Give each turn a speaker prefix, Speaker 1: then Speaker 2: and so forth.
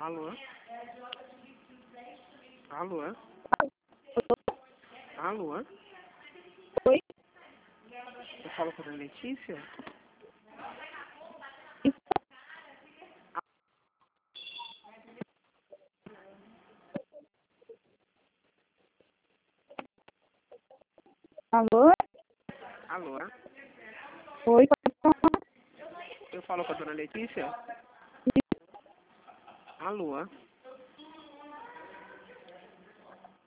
Speaker 1: Alô? Alô? Alô?
Speaker 2: Oi?
Speaker 1: Eu falo com a dona Letícia?
Speaker 2: Alô?
Speaker 1: Alô?
Speaker 2: Oi, pode falar?
Speaker 1: Eu falo com a dona Letícia? Alô?